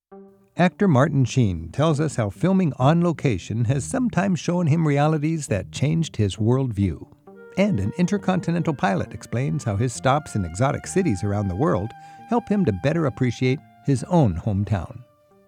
Actor Martin Sheen tells us how filming on location has sometimes shown him realities that changed his worldview. And an intercontinental pilot explains how his stops in exotic cities around the world help him to better appreciate his own hometown.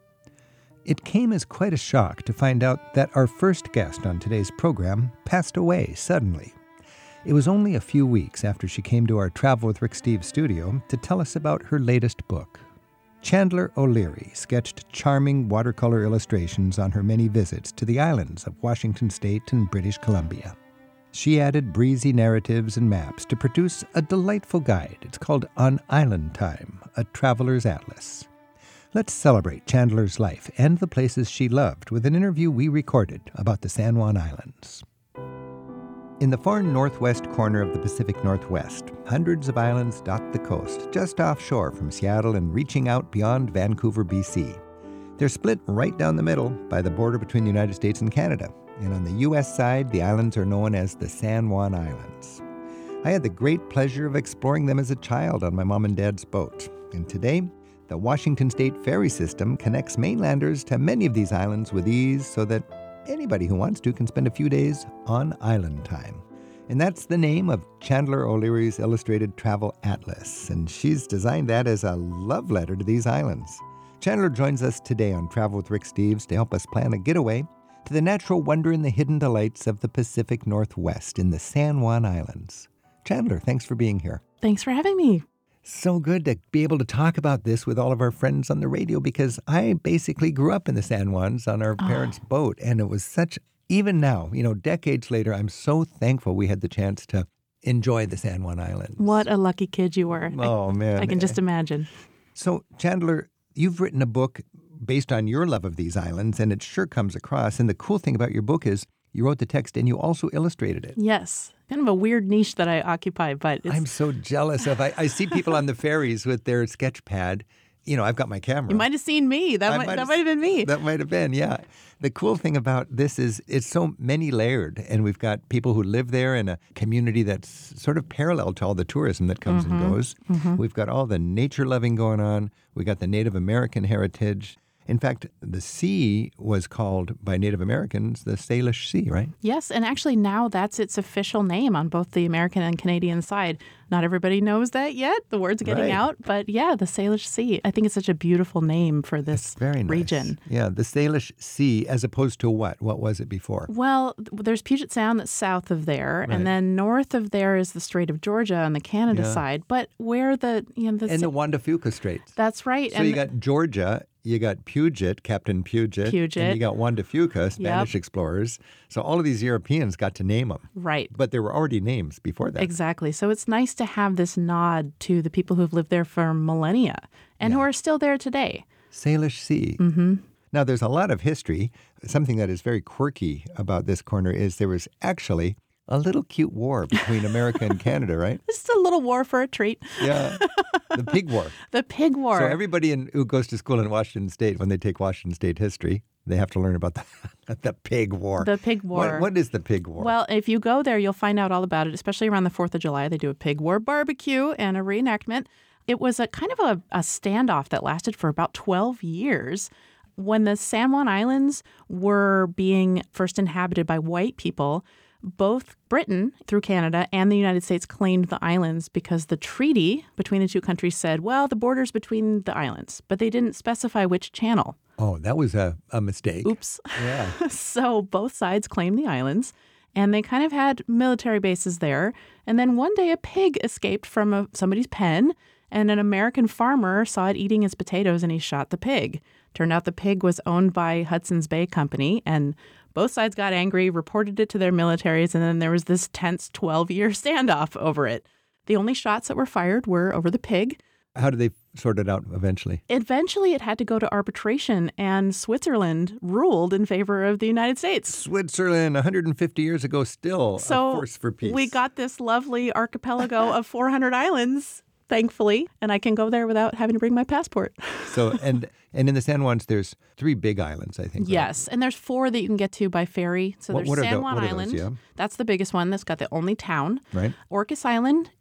It came as quite a shock to find out that our first guest on today's program passed away suddenly. It was only a few weeks after she came to our Travel with Rick Steves studio to tell us about her latest book. Chandler O'Leary sketched charming watercolor illustrations on her many visits to the islands of Washington State and British Columbia. She added breezy narratives and maps to produce a delightful guide. It's called On Island Time, a Traveler's Atlas. Let's celebrate Chandler's life and the places she loved with an interview we recorded about the San Juan Islands. In the far northwest corner of the Pacific Northwest, hundreds of islands dot the coast, just offshore from Seattle and reaching out beyond Vancouver, BC. They're split right down the middle by the border between the United States and Canada. And on the U.S. side, the islands are known as the San Juan Islands. I had the great pleasure of exploring them as a child on my mom and dad's boat. And today, the Washington State ferry system connects mainlanders to many of these islands with ease so that anybody who wants to can spend a few days on Island Time. And that's the name of Chandler O'Leary's illustrated travel atlas. And she's designed that as a love letter to these islands. Chandler joins us today on Travel with Rick Steves to help us plan a getaway to the natural wonder and the hidden delights of the Pacific Northwest in the San Juan Islands. Chandler, thanks for being here. Thanks for having me. So good to be able to talk about this with all of our friends on the radio because I basically grew up in the San Juans on our parents' boat. And it was such, even now, decades later, I'm so thankful we had the chance to enjoy the San Juan Islands. What a lucky kid you were. Oh, man. I can just imagine. So, Chandler, you've written a book based on your love of these islands, and it sure comes across. And the cool thing about your book is you wrote the text and you also illustrated it. Yes. Kind of a weird niche that I occupy, but it's... I'm so jealous of. I see people on the ferries with their sketch pad. I've got my camera. You might have seen me. That might have been me. That might have been, yeah. The cool thing about this is it's so many layered, and we've got people who live there in a community that's sort of parallel to all the tourism that comes and goes. Mm-hmm. We've got all the nature loving going on. We got the Native American heritage. In fact, the sea was called by Native Americans the Salish Sea, right? Yes, and actually now that's its official name on both the American and Canadian side. Not everybody knows that yet. The word's getting out. But yeah, the Salish Sea. I think it's such a beautiful name for this region. Yeah, the Salish Sea as opposed to what? What was it before? Well, there's Puget Sound that's south of there. Right. And then north of there is the Strait of Georgia on the Canada side. But where the... and the Juan de Fuca Straits. That's right. So you got Georgia... You got Puget, Captain Puget, and you got Juan de Fuca, Spanish explorers. So all of these Europeans got to name them. Right. But there were already names before that. Exactly. So it's nice to have this nod to the people who've lived there for millennia and who are still there today. Salish Sea. Mm-hmm. Now, there's a lot of history. Something that is very quirky about this corner is there was actually a little cute war between America and Canada, right? It's a little war for a treat. Yeah. The Pig War. The Pig War. So everybody who goes to school in Washington State, when they take Washington State history, they have to learn about the Pig War. The Pig War. What is the Pig War? Well, if you go there, you'll find out all about it, especially around the 4th of July. They do a Pig War barbecue and a reenactment. It was a kind of a standoff that lasted for about 12 years. When the San Juan Islands were being first inhabited by white people, both Britain, through Canada, and the United States claimed the islands because the treaty between the two countries said, well, the border's between the islands, but they didn't specify which channel. Oh, that was a mistake. Oops. Yeah. So both sides claimed the islands, and they kind of had military bases there. And then one day a pig escaped from somebody's pen, and an American farmer saw it eating his potatoes, and he shot the pig. Turned out the pig was owned by Hudson's Bay Company, and both sides got angry, reported it to their militaries, and then there was this tense 12-year standoff over it. The only shots that were fired were over the pig. How did they sort it out eventually? Eventually, it had to go to arbitration, and Switzerland ruled in favor of the United States. Switzerland, 150 years ago, still a force for peace. We got this lovely archipelago of 400 islands, thankfully, and I can go there without having to bring my passport. So, and in the San Juans, there's 3 big islands, I think. Yes, right? And there's 4 that you can get to by ferry. So there's San Juan Island. Yeah? That's the biggest one that's got the only town. Right. Orcas Island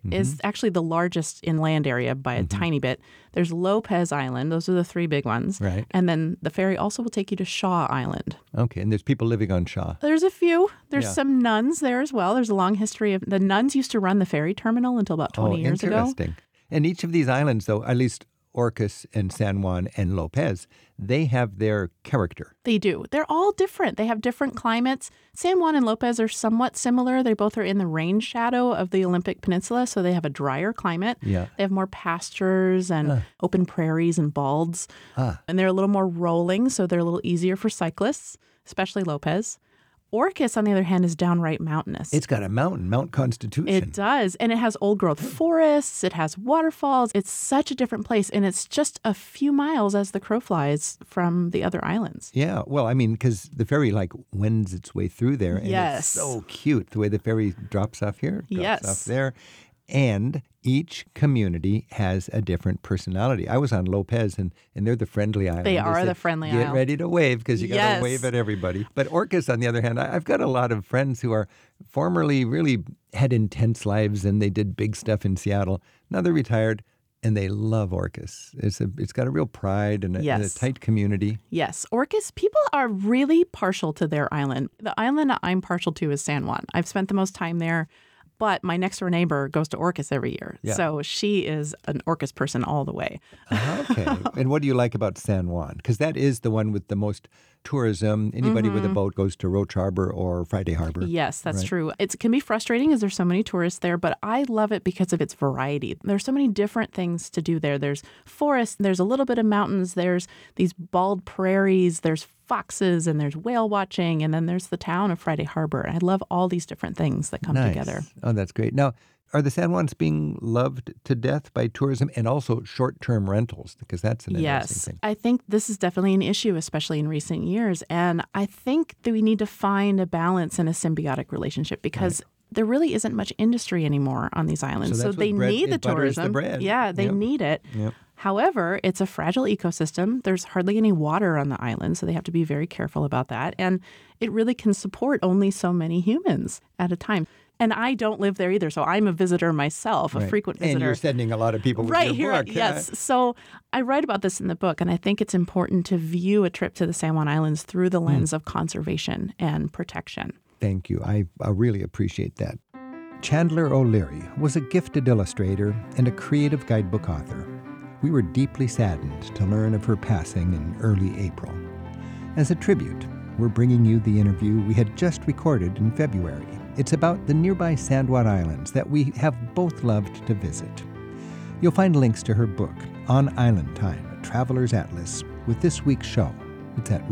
is actually the largest inland area by a tiny bit. There's Lopez Island. Those are the three big ones. Right. And then the ferry also will take you to Shaw Island. Okay, and there's people living on Shaw. There's a few. There's Yeah. some nuns there as well. There's a long history of the nuns used to run the ferry terminal until about 20 years ago. Interesting. And each of these islands, though, at least Orcas and San Juan and Lopez, they have their character. They do. They're all different. They have different climates. San Juan and Lopez are somewhat similar. They both are in the rain shadow of the Olympic Peninsula, so they have a drier climate. Yeah. They have more pastures and open prairies and balds. And they're a little more rolling, so they're a little easier for cyclists, especially Lopez. Orcas, on the other hand, is downright mountainous. It's got a mountain, Mount Constitution. It does. And it has old-growth forests. It has waterfalls. It's such a different place. And it's just a few miles as the crow flies from the other islands. Yeah, well, I mean, because the ferry wends its way through there. And Yes. it's so cute the way the ferry drops off here, drops Yes. off there. And each community has a different personality. I was on Lopez, and they're the friendly island. They are the friendly Get isle. ready to wave because you got to Yes. wave at everybody. But Orcas, on the other hand, I've got a lot of friends who are formerly really had intense lives, and they did big stuff in Seattle. Now they're retired, and they love Orcas. It's got a real pride and a Yes. tight community. Yes, Orcas, people are really partial to their island. The island I'm partial to is San Juan. I've spent the most time there, but my next door neighbor goes to Orcas every year. Yeah. So she is an Orcas person all the way. Okay. And what do you like about San Juan? Because that is the one with the most tourism. Anybody with a boat goes to Roach Harbor or Friday Harbor. Yes, that's Right. true. It can be frustrating as there's so many tourists there, but I love it because of its variety. There's so many different things to do there. There's forests, there's a little bit of mountains, there's these bald prairies, there's foxes, and there's whale watching, and then there's the town of Friday Harbor. I love all these different things that come Nice. together. Oh, that's great. Now, are the San Juans being loved to death by tourism and also short-term rentals? Because that's an Yes, interesting thing. I think this is definitely an issue, especially in recent years. And I think that we need to find a balance and a symbiotic relationship because there really isn't much industry anymore on these islands. So So, that's they what bread- need the it butters the tourism. bread. Yeah, they Yep. need it. Yep. However, it's a fragile ecosystem. There's hardly any water on the island, so they have to be very careful about that. And it really can support only so many humans at a time. And I don't live there either, so I'm a visitor myself, a Right. frequent visitor. And you're sending a lot of people with Right your here, book. yes. So I write about this in the book, and I think it's important to view a trip to the San Juan Islands through the lens of conservation and protection. Thank you. I really appreciate that. Chandler O'Leary was a gifted illustrator and a creative guidebook author. We were deeply saddened to learn of her passing in early April. As a tribute, we're bringing you the interview we had just recorded in February. It's about the nearby San Juan Islands that we have both loved to visit. You'll find links to her book, On Island Time, a Traveler's Atlas, with this week's show. It's at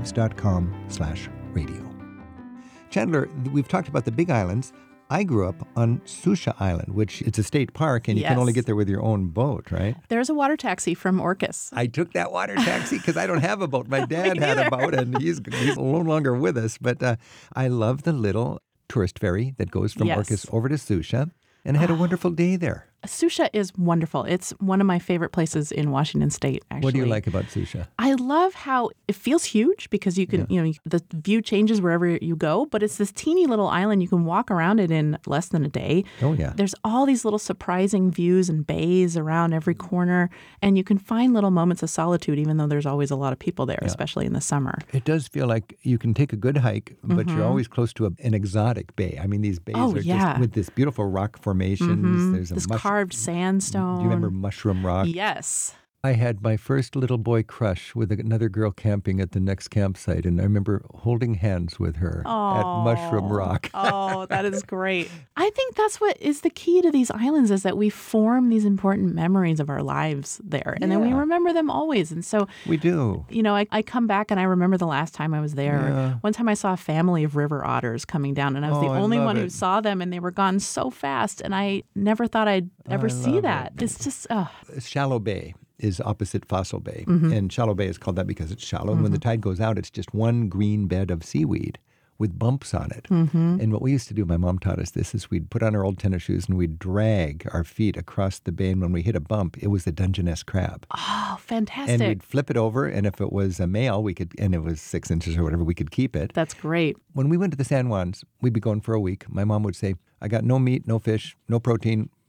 ricksteves.com/radio. Chandler, we've talked about the big islands. I grew up on Susha Island, which it's a state park, and you can Yes. only get there with your own boat, right? There's a water taxi from Orcas. I took that water taxi because I don't have a boat. My dad had a boat, and he's no longer with us. But I love the little tourist ferry that goes from Yes. Orcas over to Susha, and I had a wonderful day there. Susha is wonderful. It's one of my favorite places in Washington State, actually. What do you like about Susha? I love how it feels huge because you can, the view changes wherever you go, but it's this teeny little island. You can walk around it in less than a day. Oh, yeah. There's all these little surprising views and bays around every corner, and you can find little moments of solitude, even though there's always a lot of people there, especially in the summer. It does feel like you can take a good hike, but you're always close to an exotic bay. I mean, these bays Oh, are yeah. just with this beautiful rock formations. There's a This carved sandstone. Do you remember Mushroom Rock? Yes. I had my first little boy crush with another girl camping at the next campsite, and I remember holding hands with her at Mushroom Rock. Oh, that is great. I think that's what is the key to these islands is that we form these important memories of our lives there, and then we Yeah. remember them always. And so, We do. I come back and I remember the last time I was there. Yeah. One time I saw a family of river otters coming down, and I was the Oh, I only love one who it. saw them, and they were gone so fast, and I never thought I'd ever see love that. It's just, Shallow Bay is opposite Fossil Bay, Mm-hmm. and Shallow Bay is called that because it's shallow. And when the tide goes out, it's just one green bed of seaweed with bumps on it. Mm-hmm. And what we used to do, my mom taught us this, is we'd put on our old tennis shoes and we'd drag our feet across the bay. And when we hit a bump, it was the Dungeness crab. oh, fantastic. And we'd flip it over, and if it was a male, and it was 6 inches or whatever, we could keep it. That's great. When we went to the San Juans, we'd be going for a week. My mom would say, I got no meat, no fish, no protein,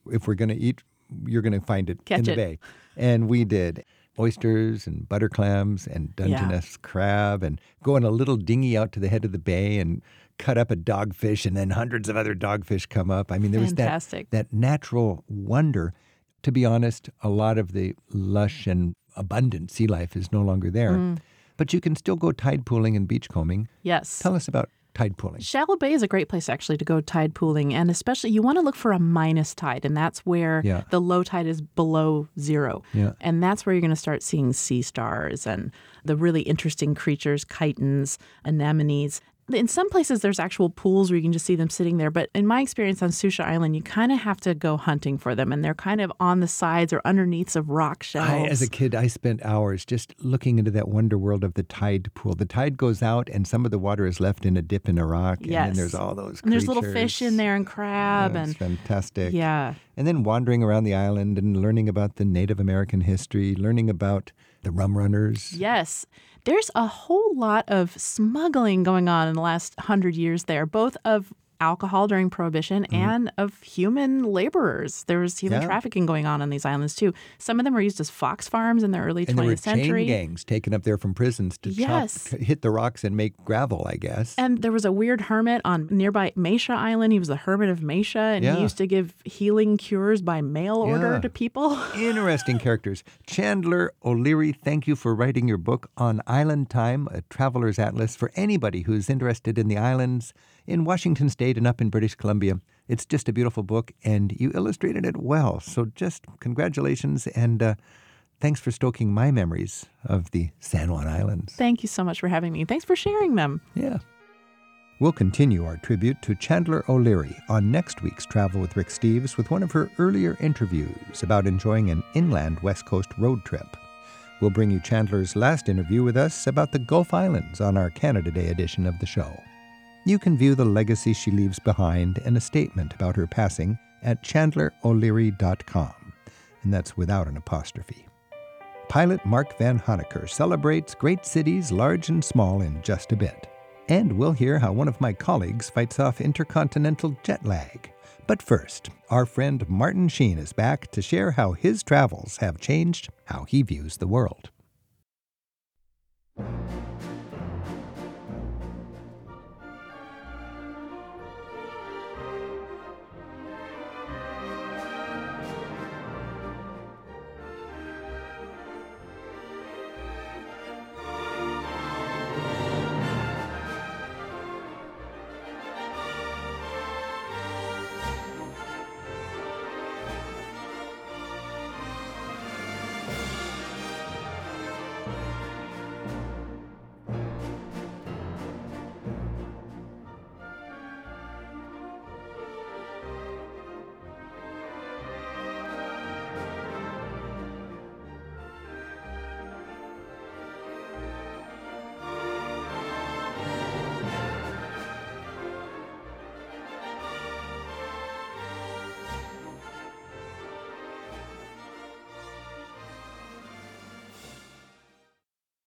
if we're going to eat, you're going to find it Catch in the it. bay. And we did oysters and butter clams and Dungeness crab and go on a little dinghy out to the head of the bay and cut up a dogfish, and then hundreds of other dogfish come up. I mean, there was Fantastic. that natural wonder. To be honest, a lot of the lush and abundant sea life is no longer there. But you can still go tide pooling and beachcombing. Yes. Tell us about tide pooling. Shallow Bay is a great place actually to go tide pooling, and especially you want to look for a minus tide, and that's where the low tide is below zero. Yeah. And that's where you're going to start seeing sea stars and the really interesting creatures, chitons, anemones. In some places, there's actual pools where you can just see them sitting there. But in my experience on Susha Island, you kind of have to go hunting for them. And they're kind of on the sides or underneath of rock shelves. As a kid, I spent hours just looking into that wonder world of the tide pool. The tide goes out and some of the water is left in a dip in a rock. Yes. And then there's all those creatures. And there's little fish in there and crab. It's fantastic. Yeah. And then wandering around the island and learning about the Native American history, learning about the rum runners. Yes. There's a whole lot of smuggling going on in the last 100 years there, both of alcohol during Prohibition and of human laborers. There was human trafficking going on these islands, too. Some of them were used as fox farms in the early 20th century. And there were chain gangs taken up there from prisons to hit the rocks and make gravel, I guess. And there was a weird hermit on nearby Mesha Island. He was the hermit of Mesha, and he used to give healing cures by mail order to people. Interesting characters. Chandler O'Leary, thank you for writing your book on Island Time, a traveler's atlas for anybody who's interested in the islands in Washington State and up in British Columbia. It's just a beautiful book, and you illustrated it well. So just congratulations, and thanks for stoking my memories of the San Juan Islands. Thank you so much for having me. Thanks for sharing them. Yeah. We'll continue our tribute to Chandler O'Leary on next week's Travel with Rick Steves with one of her earlier interviews about enjoying an inland West Coast road trip. We'll bring you Chandler's last interview with us about the Gulf Islands on our Canada Day edition of the show. You can view the legacy she leaves behind and a statement about her passing at chandleroleary.com, and that's without an apostrophe. Pilot Mark Van Honecker celebrates great cities, large and small, in just a bit. And we'll hear how one of my colleagues fights off intercontinental jet lag. But first, our friend Martin Sheen is back to share how his travels have changed how he views the world.